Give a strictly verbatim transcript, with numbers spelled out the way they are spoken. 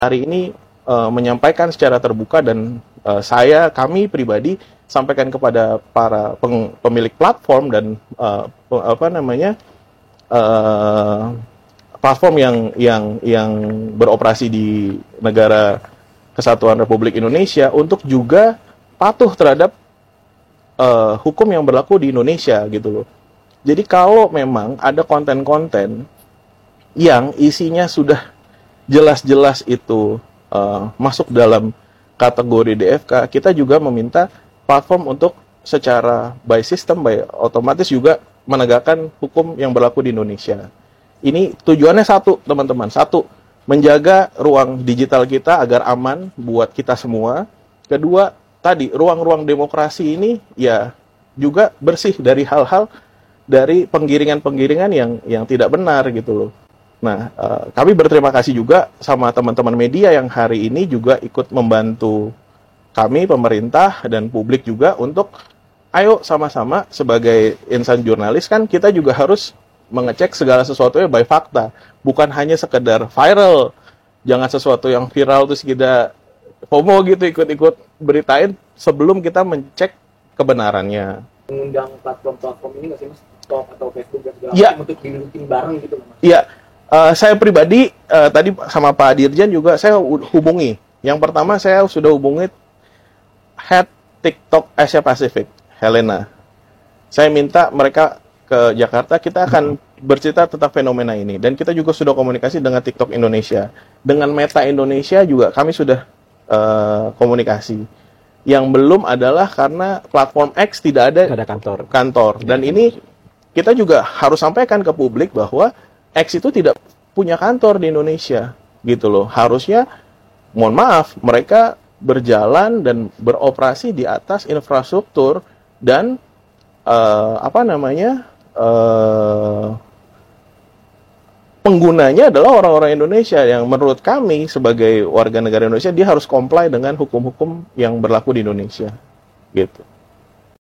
hari ini uh, menyampaikan secara terbuka dan uh, saya, kami pribadi sampaikan kepada para peng, pemilik platform dan uh, apa namanya uh, platform yang yang yang beroperasi di negara Kesatuan Republik Indonesia untuk juga patuh terhadap uh, hukum yang berlaku di Indonesia gitu loh. Jadi kalau memang ada konten-konten yang isinya sudah jelas-jelas itu uh, masuk dalam kategori D F K, kita juga meminta platform untuk secara by system, by otomatis juga menegakkan hukum yang berlaku di Indonesia. Ini tujuannya satu, teman-teman. Satu, menjaga ruang digital kita agar aman buat kita semua. Kedua, tadi, ruang-ruang demokrasi ini ya juga bersih dari hal-hal, dari penggiringan-penggiringan yang yang tidak benar gitu loh. Nah, uh, kami berterima kasih juga sama teman-teman media yang hari ini juga ikut membantu kami, pemerintah, dan publik juga untuk ayo sama-sama sebagai insan jurnalis kan kita juga harus mengecek segala sesuatunya by fakta. Bukan hanya sekedar viral. Jangan sesuatu yang viral terus kita FOMO gitu ikut-ikut beritain sebelum kita mencek kebenarannya. Mengundang platform-platform ini nggak sih mas? TikTok atau Facebook dan segala ya. macam untuk didudukin bareng gitu mas? Iya. Uh, saya pribadi, uh, tadi sama Pak Dirjen juga saya hubungi. Yang pertama saya sudah hubungi head TikTok Asia Pacific, Helena. Saya minta mereka ke Jakarta, kita akan bercerita tentang fenomena ini. Dan kita juga sudah komunikasi dengan TikTok Indonesia. Dengan Meta Indonesia juga kami sudah uh, komunikasi. Yang belum adalah karena platform X tidak ada, ada kantor. kantor. Dan ini kita juga harus sampaikan ke publik bahwa X itu tidak punya kantor di Indonesia, gitu loh. Harusnya, mohon maaf, mereka berjalan dan beroperasi di atas infrastruktur dan uh, apa namanya uh, penggunanya adalah orang-orang Indonesia yang menurut kami sebagai warga negara Indonesia dia harus comply dengan hukum-hukum yang berlaku di Indonesia, gitu.